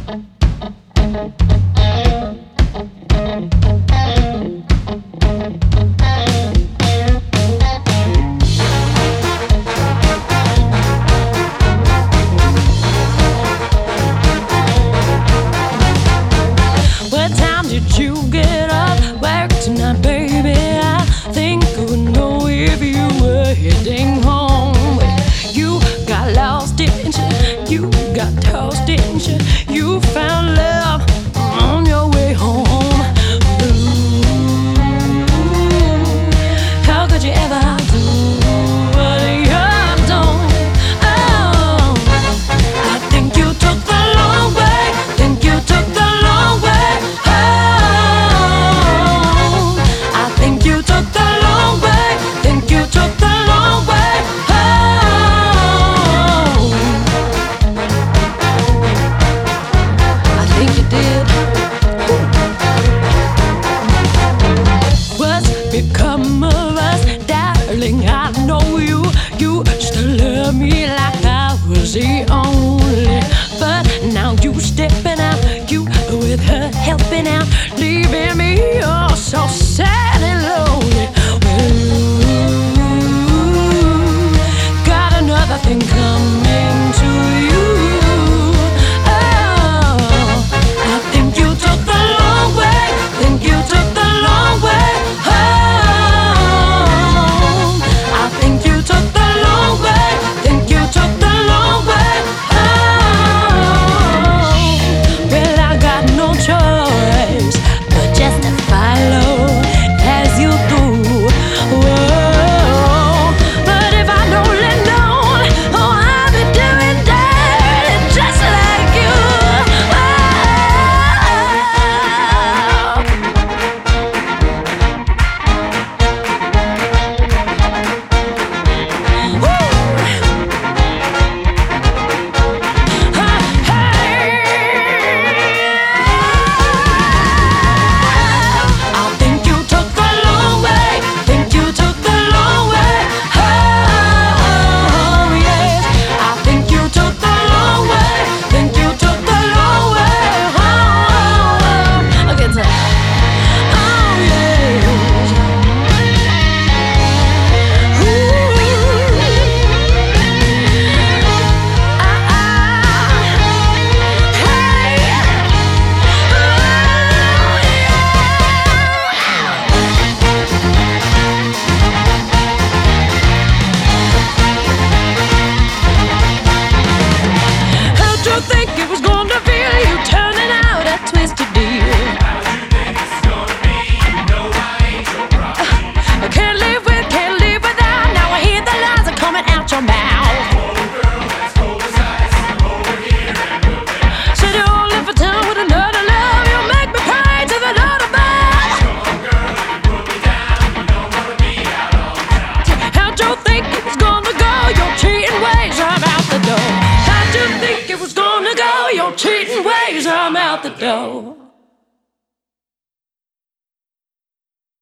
What time did you get up? Work tonight, baby. I think I would know if you were heading home. You got lost, didn't you? You got tossed, didn't you? You found love on your way home. Ooh, how could you ever do what you've done? Oh, I think you took the long way. Think you took the long way home. I think you took the long way. Think you took the long way home. I think you did. What's become of us, darling? I know you still love me like I was the only. But now you stepping out, you with her helping out, leaving me oh so sad and lonely. Well, you got another thing coming to you. Oh, I think you took the long way. Think you took the long way home. I think you took the long way. Think you took the long way home. Well, I got no choice but just to follow as you do. Whoa. But if I'd only known, oh, I'd be doing that just like you. I think you took the long way. Think you took the long way home. Yes, I think you took the long way. Think you took the long way home. Okay, so, oh yes. How'd you think it was going to feel? You turning out a twisted deal. I can't live without. Now I hear the lies are coming out your mouth. Said you'll live for town with another love. You'll make me pray to the Lord above. How'd you think it was gonna go? Your cheating ways, I'm out the door. How'd you think it was gonna go? Your cheating ways, I'm out the door.